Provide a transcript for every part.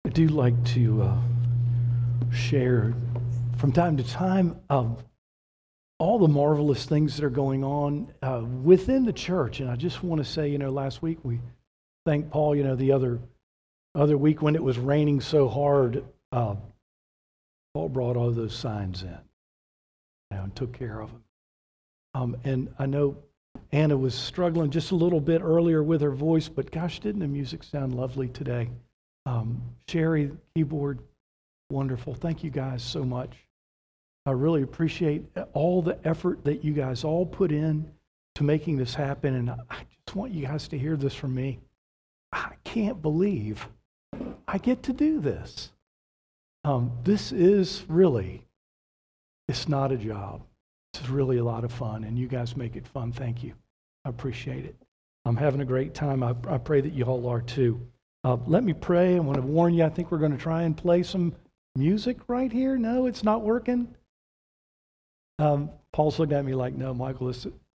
I do like to share from time to time all the marvelous things that are going on within the church. And I just want to say, last week we thanked Paul, the other week when it was raining so hard, Paul brought all those signs in and took care of them. And I know Anna was struggling just a little bit earlier with her voice, but gosh, didn't the music sound lovely today? Sherry, keyboard, wonderful. Thank you guys so much. I really appreciate all the effort that you guys all put in to making this happen. And I just want you guys to hear this from me. I can't believe I get to do this. This is really, it's not a job. It's really a lot of fun, and you guys make it fun. Thank you. I appreciate it. I'm having a great time. I pray that you all are too. Let me pray. I want to warn you, I think we're going to try and play some music right here. No, it's not working. Paul's looking at me like, no, Michael,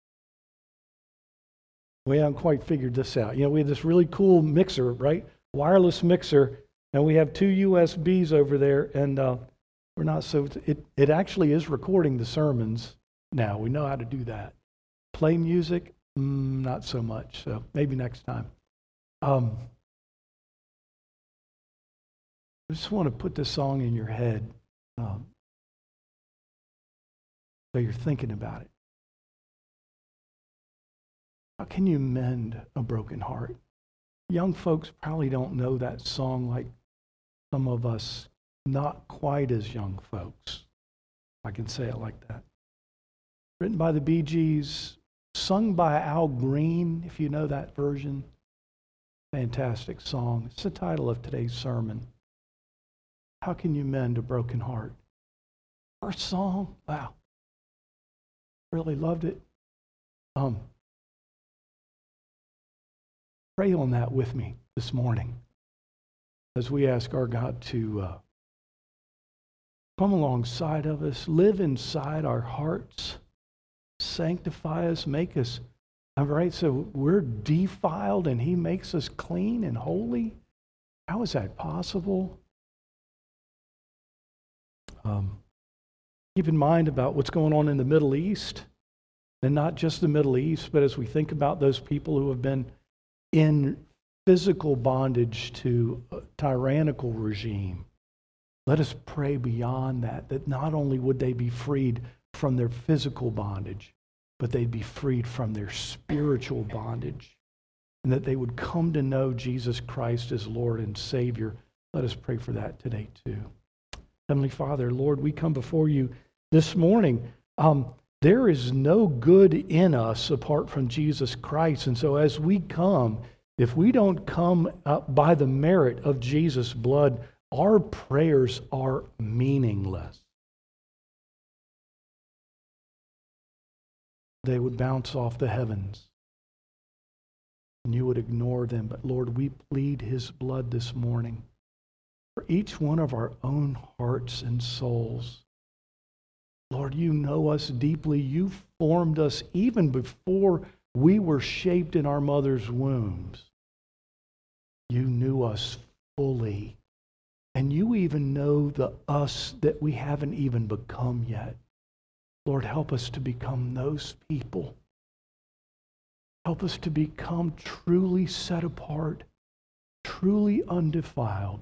we haven't quite figured this out. We have this really cool mixer, right? Wireless mixer, and we have two USBs over there, and we're not so, it actually is recording the sermons now. We know how to do that. Play music, not so much, so maybe next time. I just want to put this song in your head so you're thinking about it. How can you mend a broken heart? Young folks probably don't know that song like some of us, not quite as young folks. I can say it like that. Written by the Bee Gees, sung by Al Green, if you know that version. Fantastic song. It's the title of today's sermon. How can you mend a broken heart? First song, wow. Really loved it. Pray on that with me this morning as we ask our God to come alongside of us, live inside our hearts, sanctify us, make us, all right, so we're defiled and He makes us clean and holy. How is that possible? Keep in mind about what's going on in the Middle East, and not just the Middle East, but as we think about those people who have been in physical bondage to a tyrannical regime, let us pray beyond that not only would they be freed from their physical bondage, but they'd be freed from their spiritual bondage, and that they would come to know Jesus Christ as Lord and Savior. Let us pray for that today too. Heavenly Father, Lord, we come before you this morning. There is no good in us apart from Jesus Christ. And so as we come, if we don't come up by the merit of Jesus' blood, our prayers are meaningless. They would bounce off the heavens, and you would ignore them. But Lord, we plead His blood this morning for each one of our own hearts and souls. Lord, you know us deeply. You formed us even before we were shaped in our mother's wombs. You knew us fully. And you even know the us that we haven't even become yet. Lord, help us to become those people. Help us to become truly set apart, truly undefiled,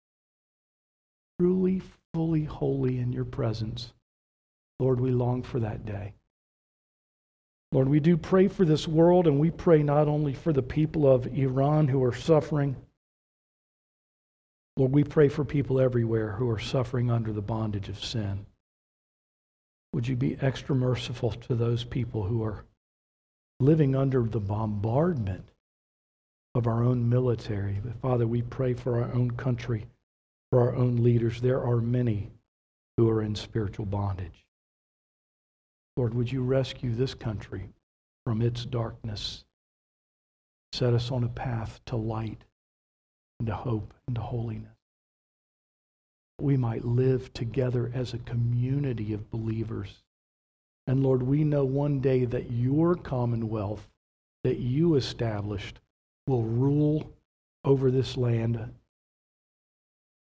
truly fully holy in your presence. Lord, we long for that day. Lord, we do pray for this world, and we pray not only for the people of Iran who are suffering. Lord, we pray for people everywhere who are suffering under the bondage of sin. Would you be extra merciful to those people who are living under the bombardment of our own military? But Father, we pray for our own country, for our own leaders. There are many who are in spiritual bondage. Lord, would you rescue this country from its darkness? Set us on a path to light and to hope and to holiness. We might live together as a community of believers. And Lord, we know one day that your commonwealth that you established will rule over this land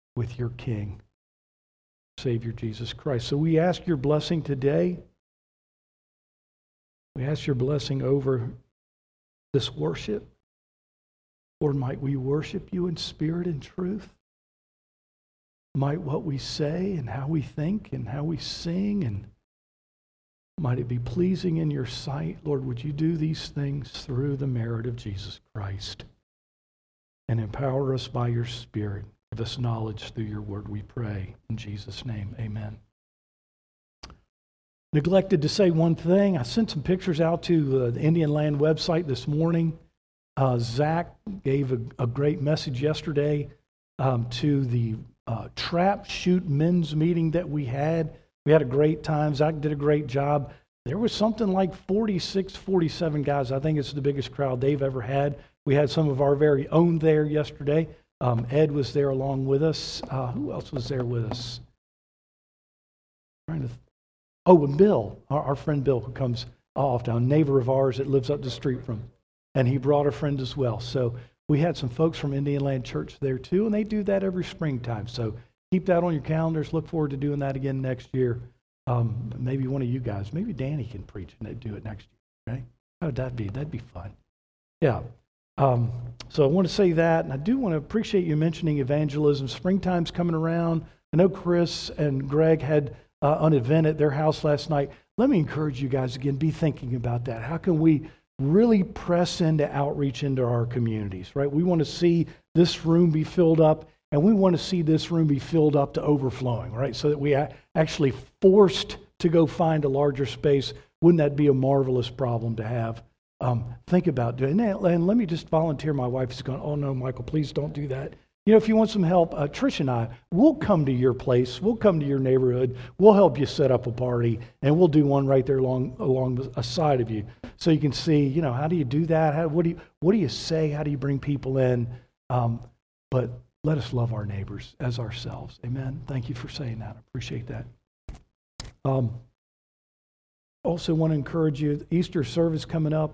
with your King, Savior Jesus Christ. So we ask your blessing today. We ask your blessing over this worship. Lord, might we worship you in spirit and truth? Might what we say and how we think and how we sing, and might it be pleasing in your sight? Lord, would you do these things through the merit of Jesus Christ and empower us by your Spirit. Give us knowledge through your word, we pray. In Jesus' name, amen. Neglected to say one thing. I sent some pictures out to the Indian Land website this morning. Zach gave a great message yesterday to the trap shoot men's meeting that we had. We had a great time. Zach did a great job. There was something like 46, 47 guys. I think it's the biggest crowd they've ever had. We had some of our very own there yesterday. Ed was there along with us. Who else was there with us? And Bill, our friend Bill, who comes often, a neighbor of ours that lives up the street from, and he brought a friend as well. So we had some folks from Indian Land Church there too, and they do that every springtime. So keep that on your calendars. Look forward to doing that again next year. Maybe one of you guys, maybe Danny can preach and do it next year. Right? How would that be? That'd be fun. Yeah. So I want to say that, and I do want to appreciate you mentioning evangelism. Springtime's coming around. I know Chris and Greg had an event at their house last night. Let me encourage you guys again, be thinking about that. How can we really press into outreach into our communities, right? We want to see this room be filled up, and we want to see this room be filled up to overflowing, right? So that we are actually forced to go find a larger space. Wouldn't that be a marvelous problem to have? Think about doing that. And let me just volunteer. My wife is going, oh no, Michael, please don't do that. You know, if you want some help, Trish and I, we'll come to your place. We'll come to your neighborhood. We'll help you set up a party, and we'll do one right there along the side of you, so you can see. You know, how do you do that? What do you say? How do you bring people in? But let us love our neighbors as ourselves. Amen. Thank you for saying that. I appreciate that. Also, want to encourage you. Easter service coming up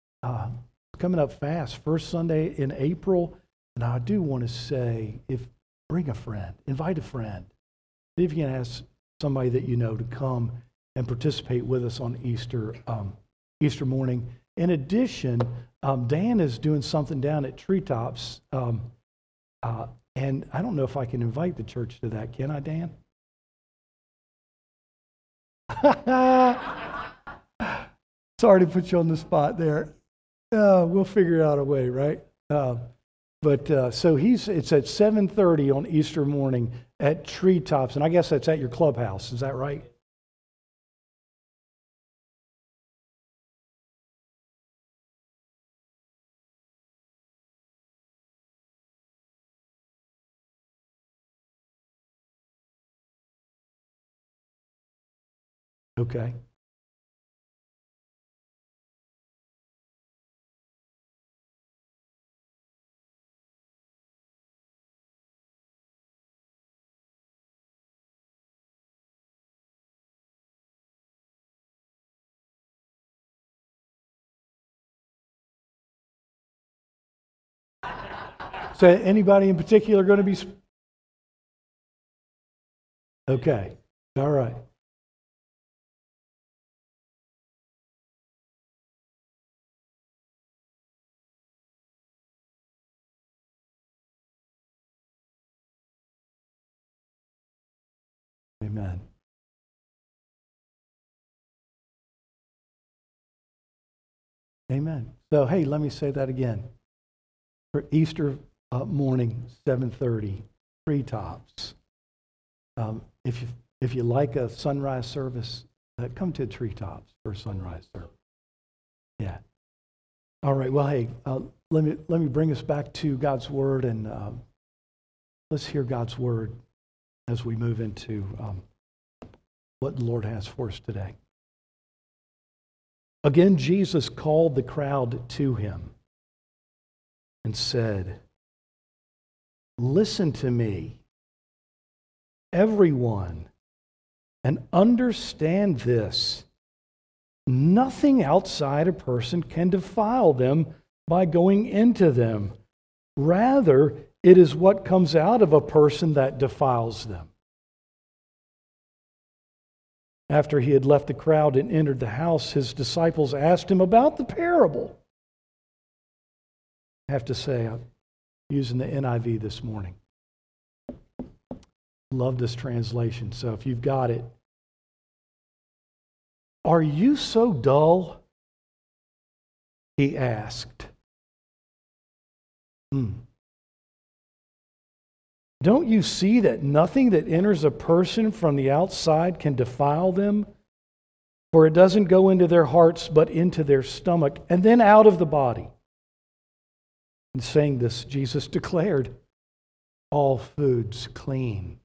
fast. First Sunday in April. And I do want to say, bring a friend, invite a friend. See if you can ask somebody that you know to come and participate with us on Easter morning. In addition, Dan is doing something down at Treetops, and I don't know if I can invite the church to that. Can I, Dan? Sorry to put you on the spot there. We'll figure out a way, right? So it's at 7:30 on Easter morning at Treetops, and I guess that's at your clubhouse. Is that right? Okay. So anybody in particular going to be? Okay. All right. Amen. Amen. So, hey, let me say that again. For Easter morning, 7:30, Treetops. If you like a sunrise service, come to Treetops for a sunrise service. Yeah. All right. Well, hey, let me bring us back to God's Word, and let's hear God's Word as we move into what the Lord has for us today. Again, Jesus called the crowd to him and said, "Listen to me, everyone, and understand this. Nothing outside a person can defile them by going into them. Rather, It is what comes out of a person that defiles them. After he had left the crowd and entered the house, his disciples asked him about the parable. I have to say, I'm using the NIV this morning. Love this translation, so if you've got it. Are you so dull? He asked. Don't you see that nothing that enters a person from the outside can defile them? For it doesn't go into their hearts, but into their stomach, and then out of the body. In saying this, Jesus declared, all food's clean.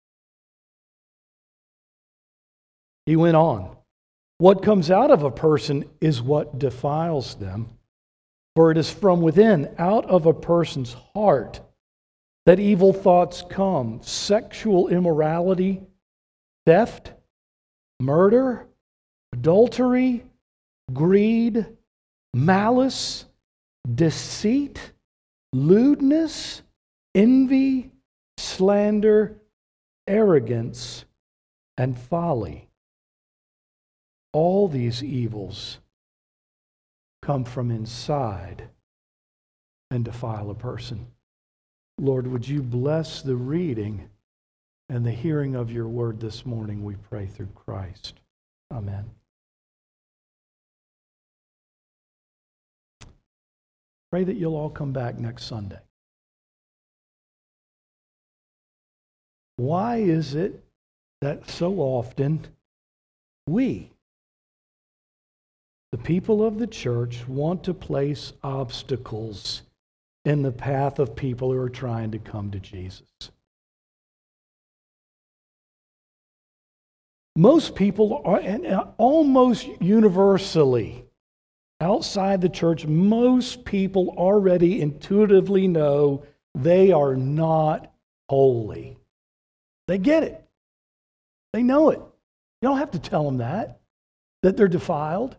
He went on, what comes out of a person is what defiles them. For it is from within, out of a person's heart, that evil thoughts come: sexual immorality, theft, murder, adultery, greed, malice, deceit, lewdness, envy, slander, arrogance, and folly. All these evils come from inside and defile a person. Lord, would you bless the reading and the hearing of your word this morning, we pray through Christ. Amen. Pray that you'll all come back next Sunday. Why is it that so often we, the people of the church, want to place obstacles in the path of people who are trying to come to Jesus? Most people are, and almost universally, outside the church, most people already intuitively know they are not holy. They get it. They know it. You don't have to tell them that they're defiled.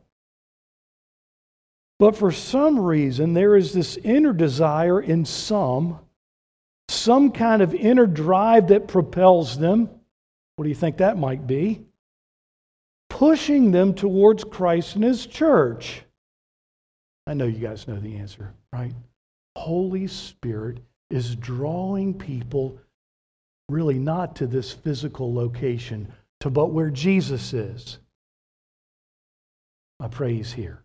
But for some reason, there is this inner desire in some kind of inner drive that propels them. What do you think that might be? Pushing them towards Christ and His church. I know you guys know the answer, right? Holy Spirit is drawing people really not to this physical location, but where Jesus is. I pray He's here.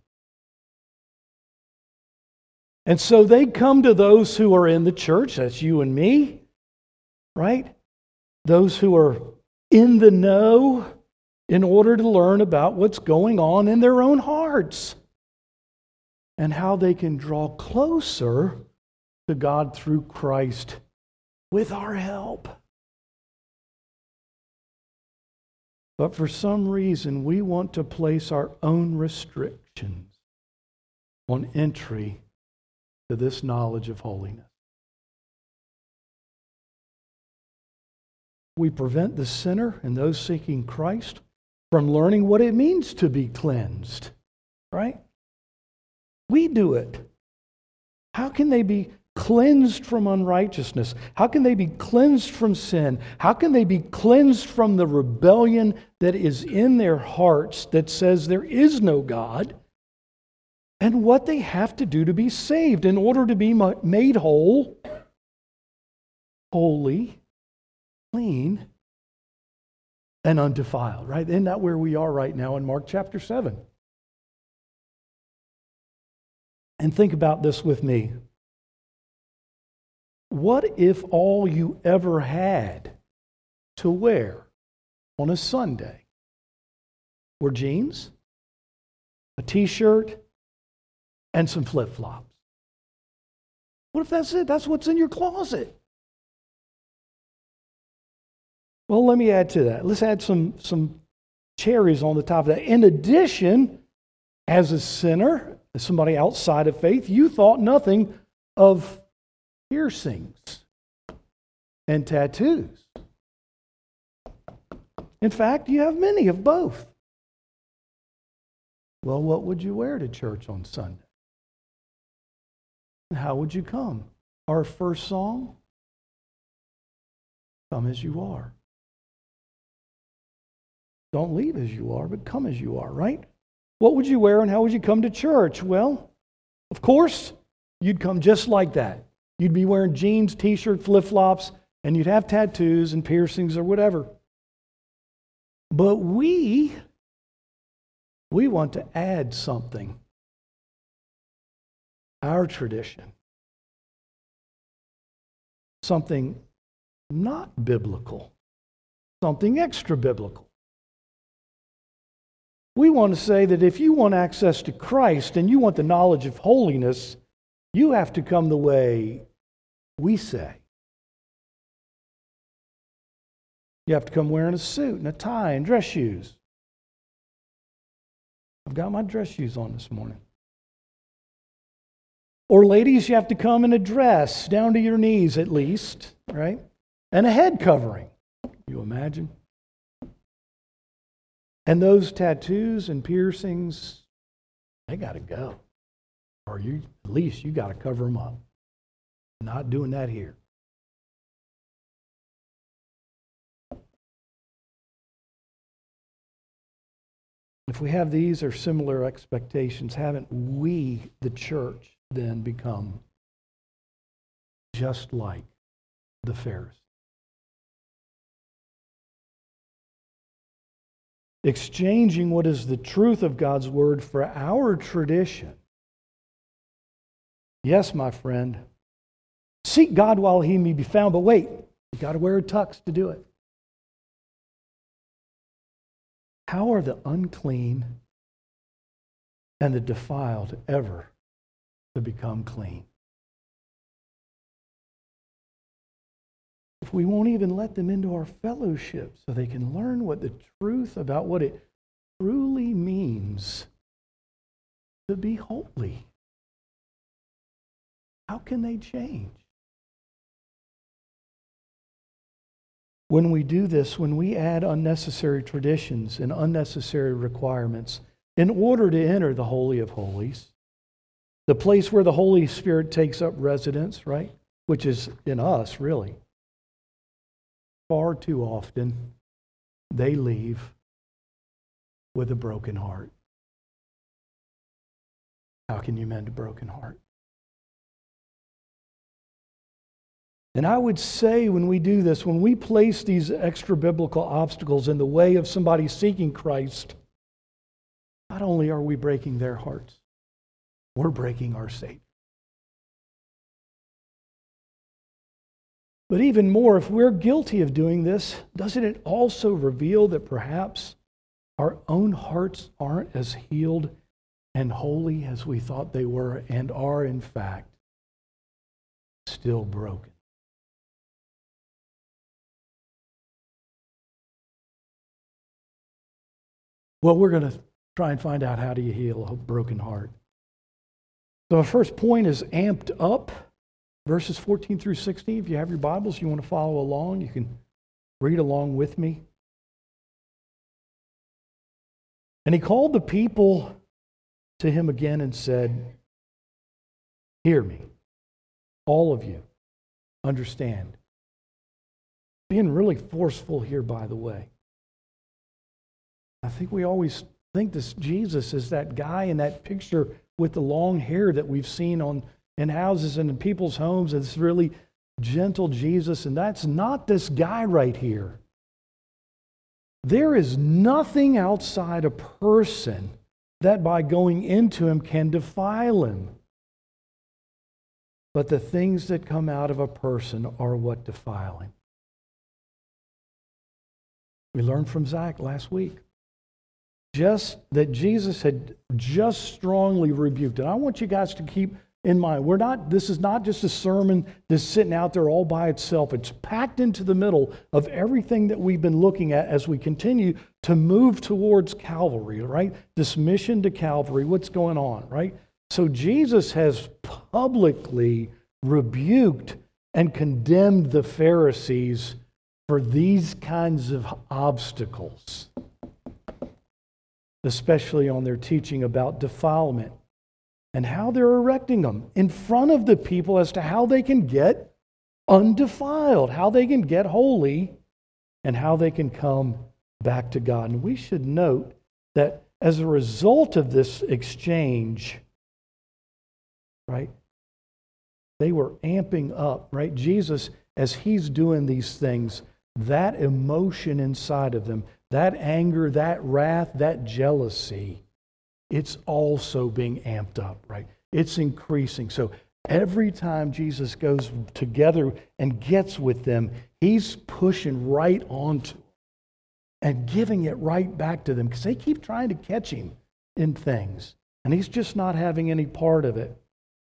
And so they come to those who are in the church, that's you and me, right? Those who are in the know in order to learn about what's going on in their own hearts and how they can draw closer to God through Christ with our help. But for some reason, we want to place our own restrictions on entry to this knowledge of holiness. We prevent the sinner and those seeking Christ from learning what it means to be cleansed, right? We do it. How can they be cleansed from unrighteousness? How can they be cleansed from sin? How can they be cleansed from the rebellion that is in their hearts that says there is no God? And what they have to do to be saved in order to be made whole, holy, clean, and undefiled, right? Isn't that where we are right now in Mark chapter 7? And think about this with me. What if all you ever had to wear on a Sunday were jeans, a t-shirt, and some flip-flops? What if that's it? That's what's in your closet. Well, let me add to that. Let's add some cherries on the top of that. In addition, as a sinner, as somebody outside of faith, you thought nothing of piercings and tattoos. In fact, you have many of both. Well, what would you wear to church on Sunday? How would you come? Our first song come as you are. Don't leave as you are, but come as you are, right? What would you wear and how would you come to church? Well, of course, you'd come just like that. You'd be wearing jeans, t-shirt, flip-flops, and you'd have tattoos and piercings or whatever. But we want to add something. Our tradition. Something not biblical. Something extra biblical. We want to say that if you want access to Christ and you want the knowledge of holiness, you have to come the way we say. You have to come wearing a suit and a tie and dress shoes. I've got my dress shoes on this morning. Or ladies, you have to come in a dress down to your knees at least, right? And a head covering. You imagine? And those tattoos and piercings, they got to go. Or at least you got to cover them up. Not doing that here. If we have these or similar expectations, haven't we, the church, then become just like the Pharisees? Exchanging what is the truth of God's word for our tradition. Yes, my friend. Seek God while he may be found, but wait, you've got to wear a tux to do it. How are the unclean and the defiled ever to become clean? If we won't even let them into our fellowship so they can learn what the truth about what it truly means to be holy, how can they change? When we do this, when we add unnecessary traditions and unnecessary requirements in order to enter the Holy of Holies, the place where the Holy Spirit takes up residence, right? Which is in us, really. Far too often, they leave with a broken heart. How can you mend a broken heart? And I would say when we do this, when we place these extra biblical obstacles in the way of somebody seeking Christ, not only are we breaking their hearts, we're breaking our Savior. But even more, if we're guilty of doing this, doesn't it also reveal that perhaps our own hearts aren't as healed and holy as we thought they were and are, in fact, still broken? Well, we're going to try and find out how do you heal a broken heart. So our first point is amped up, verses 14 through 16. If you have your Bibles, you want to follow along, you can read along with me. And he called the people to him again and said, "Hear me, all of you, understand." Being really forceful here, by the way. I think we always think this Jesus is that guy in that picture with the long hair that we've seen in houses and in people's homes. It's really gentle Jesus, and that's not this guy right here. There is nothing outside a person that by going into him can defile him. But the things that come out of a person are what defile him. We learned from Zach last week. Just that Jesus had just strongly rebuked. And I want you guys to keep in mind, this is not just a sermon that's sitting out there all by itself. It's packed into the middle of everything that we've been looking at as we continue to move towards Calvary, right? This mission to Calvary, what's going on, right? So Jesus has publicly rebuked and condemned the Pharisees for these kinds of obstacles, especially on their teaching about defilement and how they're erecting them in front of the people as to how they can get undefiled, how they can get holy, and how they can come back to God. And we should note that as a result of this exchange, right, they were amping up, right? Jesus, as he's doing these things, that emotion inside of them, that anger, that wrath, that jealousy, it's also being amped up, right? It's increasing. So every time Jesus goes together and gets with them, he's pushing right onto them and giving it right back to them because they keep trying to catch him in things. And he's just not having any part of it.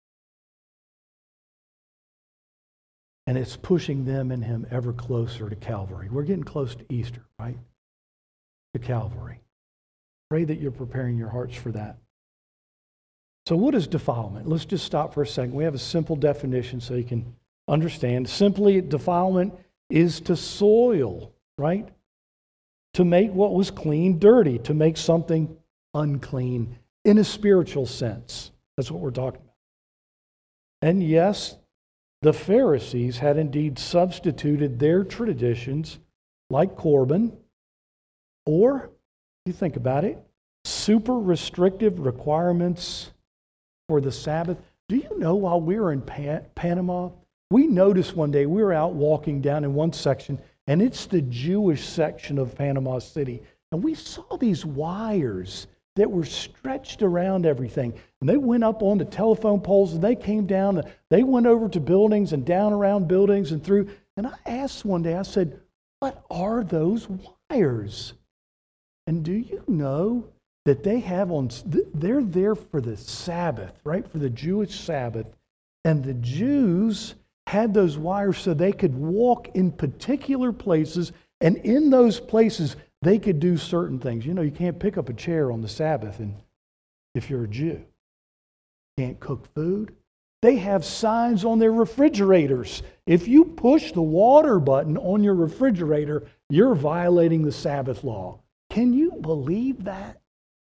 And it's pushing them and him ever closer to Calvary. We're getting close to Easter, right? To Calvary. Pray that you're preparing your hearts for that. So what is defilement? Let's just stop for a second. We have a simple definition so you can understand. Simply, defilement is to soil, right? To make what was clean dirty, to make something unclean in a spiritual sense. That's what we're talking about. And yes, the Pharisees had indeed substituted their traditions, like Corban, or, you think about it, super restrictive requirements for the Sabbath. Do you know while we were in Panama, we noticed one day, we were out walking down in one section, and it's the Jewish section of Panama City. And we saw these wires that were stretched around everything. And they went up on the telephone poles, and they came down, and they went over to buildings and down around buildings and through. And I asked one day, I said, what are those wires? And do you know that they have they're there for the Sabbath, right? For the Jewish Sabbath. And the Jews had those wires so they could walk in particular places, and in those places they could do certain things. You know, you can't pick up a chair on the Sabbath and if you're a Jew. You can't cook food. They have signs on their refrigerators. If you push the water button on your refrigerator, you're violating the Sabbath law. Can you believe that?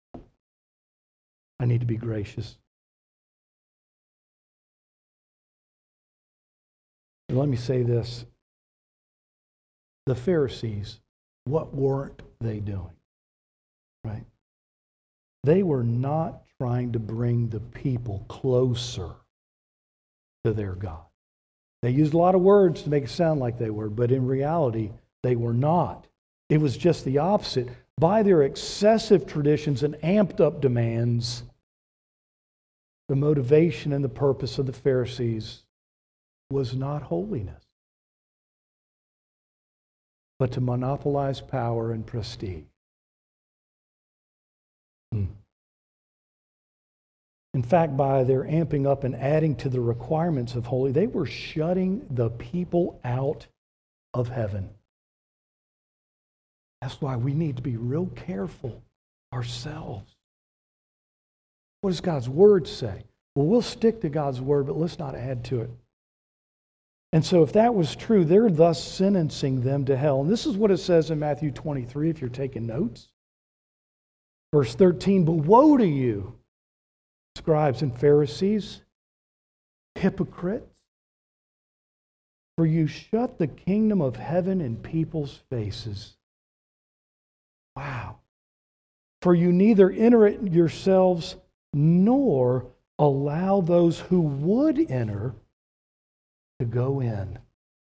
I need to be gracious. And let me say this. The Pharisees, what weren't they doing? Right? They were not trying to bring the people closer to their God. They used a lot of words to make it sound like they were, but in reality, they were not. It was just the opposite. By their excessive traditions and amped up demands, the motivation and the purpose of the Pharisees was not holiness, but to monopolize power and prestige. In fact, by their amping up and adding to the requirements of holy, they were shutting the people out of heaven. That's why we need to be real careful ourselves. What does God's Word say? Well, we'll stick to God's Word, but let's not add to it. And so if that was true, they're thus sentencing them to hell. And this is what it says in Matthew 23, if you're taking notes. Verse 13, but woe to you, scribes and Pharisees, hypocrites, for you shut the kingdom of heaven in people's faces. Wow. For you neither enter it yourselves, nor allow those who would enter to go in.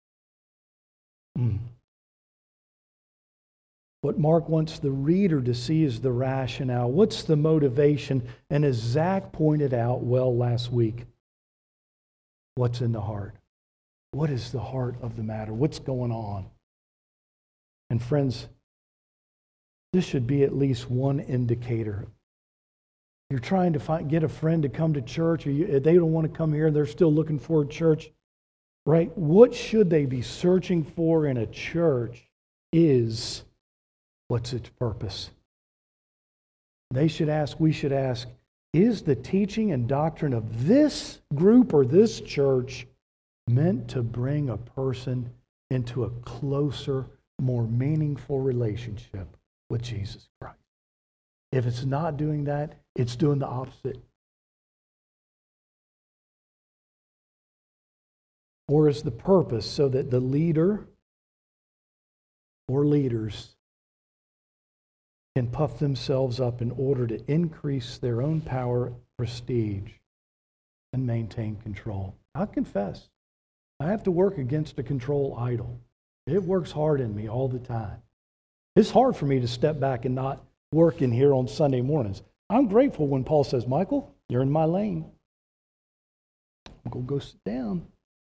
What Mark wants the reader to see is the rationale. What's the motivation? And as Zach pointed out well last week, what's in the heart? What is the heart of the matter? What's going on? And friends, this should be at least one indicator. You're trying to get a friend to come to church, or they don't want to come here, they're still looking for a church, right? What should they be searching for in a church is, what's its purpose? They should ask, we should ask, is the teaching and doctrine of this group or this church meant to bring a person into a closer, more meaningful relationship with Jesus Christ? If it's not doing that, it's doing the opposite. Or is the purpose so that the leader or leaders can puff themselves up in order to increase their own power, prestige, and maintain control? I confess, I have to work against a control idol. It works hard in me all the time. It's hard for me to step back and not work in here on Sunday mornings. I'm grateful when Paul says, Michael, you're in my lane. I'm going to go sit down.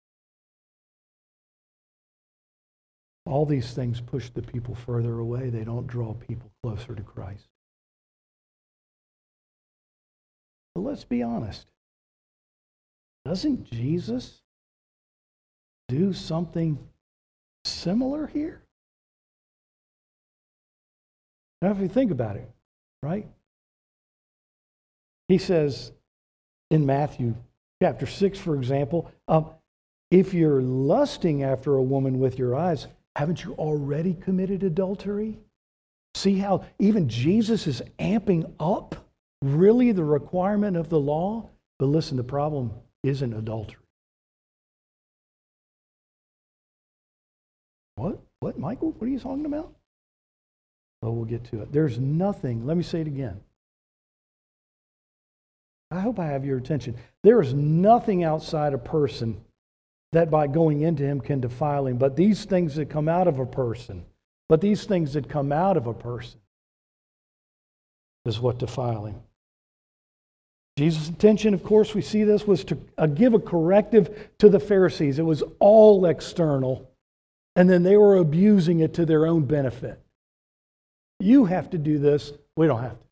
All these things push the people further away. They don't draw people closer to Christ. But let's be honest. Doesn't Jesus do something similar here? Now, if you think about it, right? He says in Matthew chapter 6, for example, if you're lusting after a woman with your eyes, haven't you already committed adultery? See how even Jesus is amping up really the requirement of the law? But listen, the problem isn't adultery. What, Michael? What are you talking about? Oh, we'll get to it. There's nothing, let me say it again. I hope I have your attention. There is nothing outside a person that by going into him can defile him, but these things that come out of a person, is what defile him. Jesus' intention, of course, we see this, was to give a corrective to the Pharisees. It was all external, and then they were abusing it to their own benefit. You have to do this. We don't have to.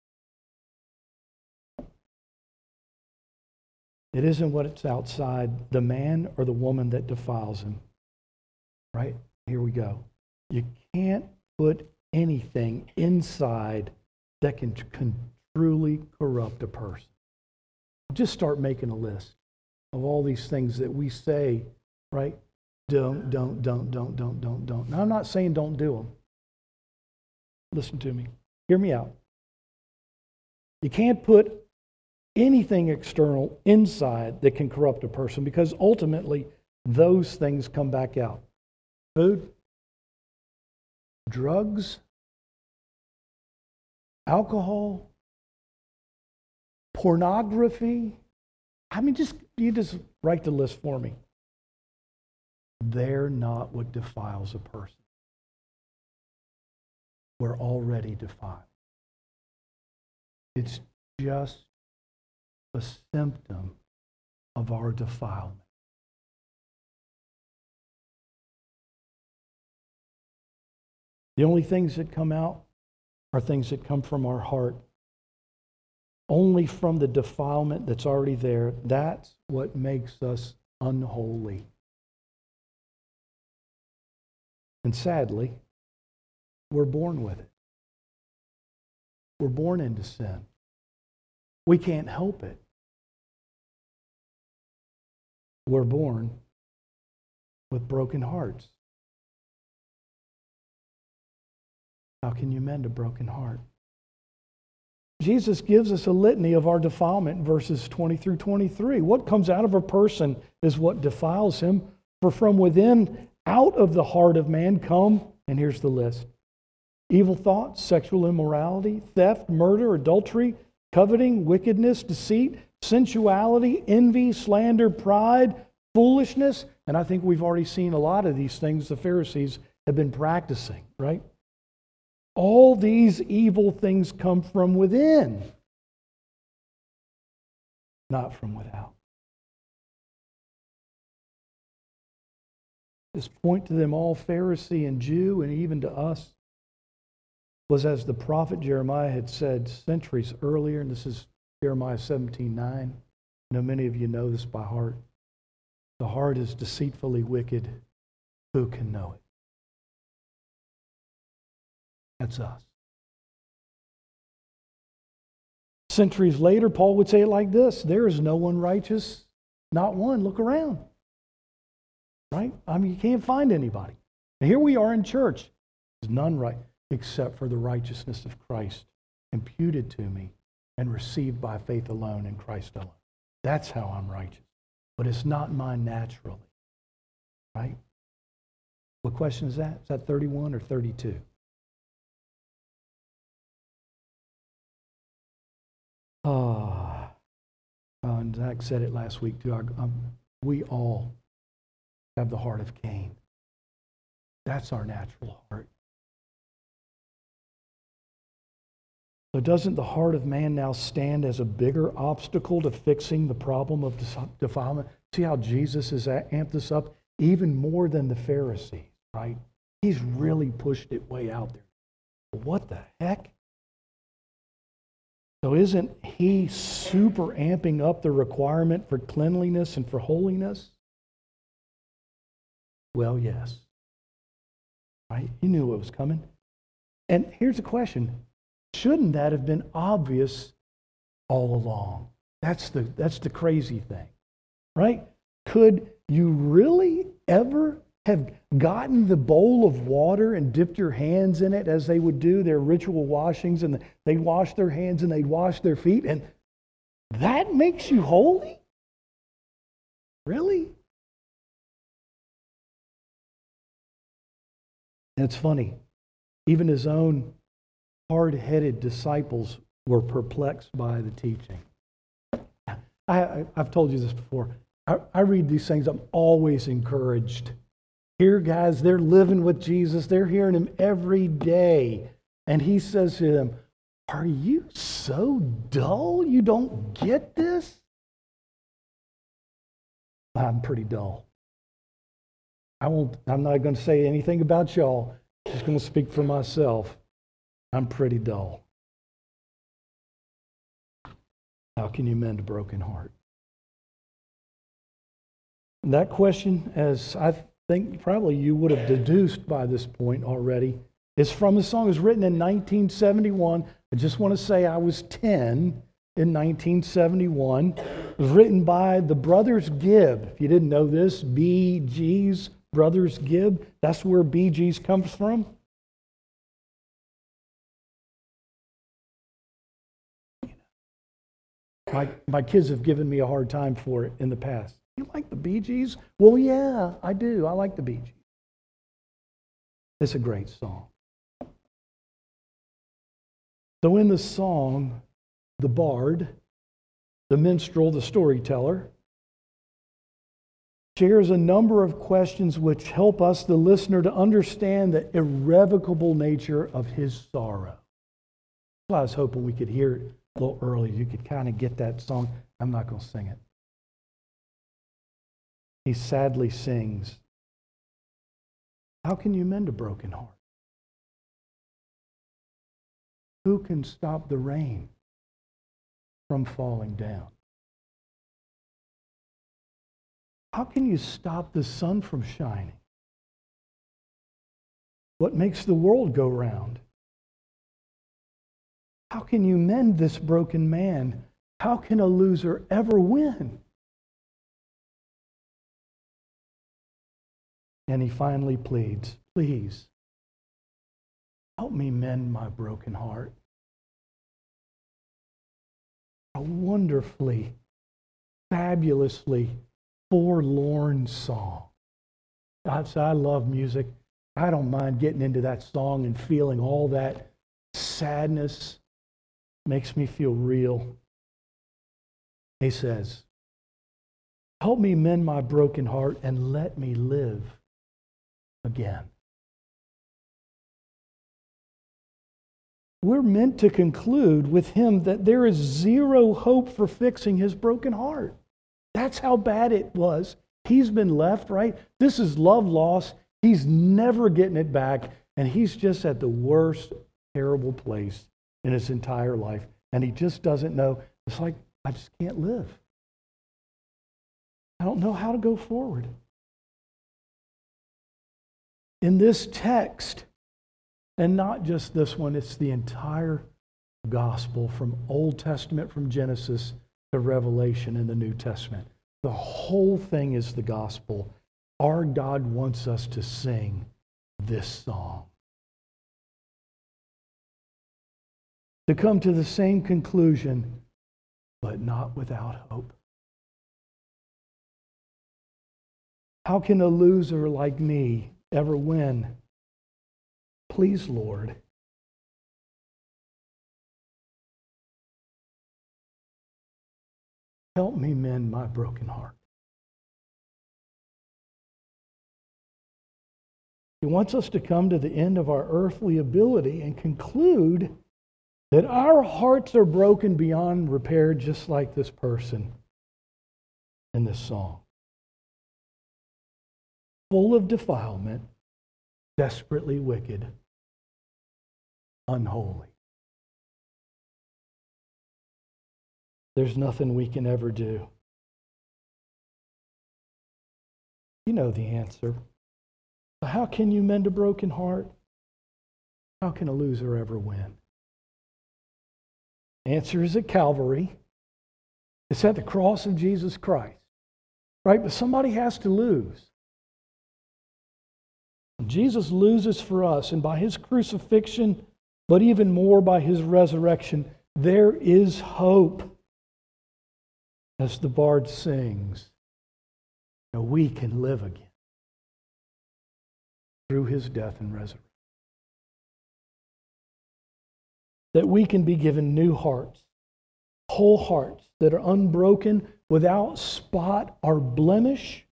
It isn't what's outside the man or the woman that defiles him. Right? Here we go. You can't put anything inside that can truly corrupt a person. Just start making a list of all these things that we say, right? Don't. Now, I'm not saying don't do them. Listen to me. Hear me out. You can't put anything external inside that can corrupt a person, because ultimately those things come back out. Food, drugs, alcohol, pornography. I mean, you just write the list for me. They're not what defiles a person. We're already defiled. It's just a symptom of our defilement. The only things that come out are things that come from our heart. Only from the defilement that's already there. That's what makes us unholy. And sadly, we're born with it. We're born into sin. We can't help it. We're born with broken hearts. How can you mend a broken heart? Jesus gives us a litany of our defilement in verses 20 through 23. What comes out of a person is what defiles him. For from within, out of the heart of man come, and here's the list: evil thoughts, sexual immorality, theft, murder, adultery, coveting, wickedness, deceit, sensuality, envy, slander, pride, foolishness. And I think we've already seen a lot of these things the Pharisees have been practicing, right? All these evil things come from within, not from without. This point to them all, Pharisee and Jew, and even to us, was as the prophet Jeremiah had said centuries earlier, and this is Jeremiah 17:9. I know many of you know this by heart. The heart is deceitfully wicked. Who can know it? That's us. Centuries later, Paul would say it like this: there is no one righteous, not one. Look around. Right? I mean, you can't find anybody. And here we are in church. There's none right, except for the righteousness of Christ imputed to me and received by faith alone in Christ alone. That's how I'm righteous. But it's not mine naturally. right? What question is that? Is that 31 or 32? And Zach said it last week too. We all have the heart of Cain. That's our natural heart. So doesn't the heart of man now stand as a bigger obstacle to fixing the problem of defilement? See how Jesus has amped this up even more than the Pharisees, right? He's really pushed it way out there. What the heck? So isn't he super amping up the requirement for cleanliness and for holiness? Well, yes. Right? He knew what was coming. And here's the question. Shouldn't that have been obvious all along? That's the crazy thing. Right? Could you really ever have gotten the bowl of water and dipped your hands in it as they would do their ritual washings, and they'd wash their hands and they'd wash their feet, and that makes you holy? Really? And it's funny. Even his own hard-headed disciples were perplexed by the teaching. I've told you this before. I read these things, I'm always encouraged. Here, guys, they're living with Jesus. They're hearing him every day. And he says to them, are you so dull you don't get this? I'm pretty dull. I'm not going to say anything about y'all. I'm just going to speak for myself. I'm pretty dull. How can you mend a broken heart? And that question, as I think probably you would have deduced by this point already, is from a song that was written in 1971. I just want to say I was 10 in 1971. It was written by the Brothers Gibb. If you didn't know this, Bee Gees, Brothers Gibb. That's where Bee Gees comes from. My kids have given me a hard time for it in the past. You like the Bee Gees? Well, yeah, I do. I like the Bee Gees. It's a great song. So in the song, the bard, the minstrel, the storyteller, shares a number of questions which help us, the listener, to understand the irrevocable nature of his sorrow. That's why I was hoping we could hear it a little early. You could kind of get that song. I'm not going to sing it. He sadly sings, how can you mend a broken heart? Who can stop the rain from falling down? How can you stop the sun from shining? What makes the world go round? How can you mend this broken man? How can a loser ever win? And he finally pleads, please, help me mend my broken heart. A wonderfully, fabulously forlorn song. I love music. I don't mind getting into that song and feeling all that sadness. Makes me feel real. He says, help me mend my broken heart and let me live again. We're meant to conclude with him that there is zero hope for fixing his broken heart. That's how bad it was. He's been left, right? This is love lost. He's never getting it back, and he's just at the worst, terrible place in his entire life, and he just doesn't know. It's like, I just can't live. I don't know how to go forward. In this text, and not just this one, it's the entire gospel from Old Testament, from Genesis to Revelation in the New Testament. The whole thing is the gospel. Our God wants us to sing this song. To come to the same conclusion, but not without hope. How can a loser like me ever win? Please, Lord, help me mend my broken heart. He wants us to come to the end of our earthly ability and conclude that our hearts are broken beyond repair, just like this person in this song. Full of defilement, desperately wicked, unholy. There's nothing we can ever do. You know the answer. How can you mend a broken heart? How can a loser ever win? Answer is at Calvary. It's at the cross of Jesus Christ. Right? But somebody has to lose. Jesus loses for us, and by his crucifixion, but even more by his resurrection, there is hope. As the bard sings, we can live again through his death and resurrection. That we can be given new hearts, whole hearts that are unbroken, without spot or blemish,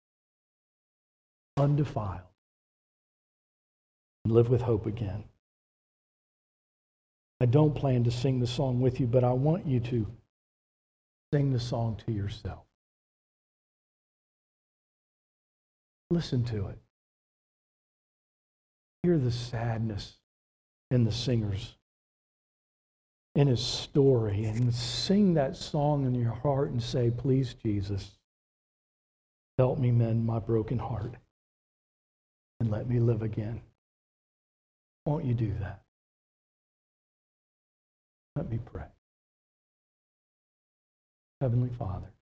undefiled, and live with hope again. I don't plan to sing the song with you, but I want you to sing the song to yourself. Listen to it. Hear the sadness in the singer's, in his story, and sing that song in your heart and say, please, Jesus, help me mend my broken heart and let me live again. Won't you do that? Let me pray. Heavenly Father,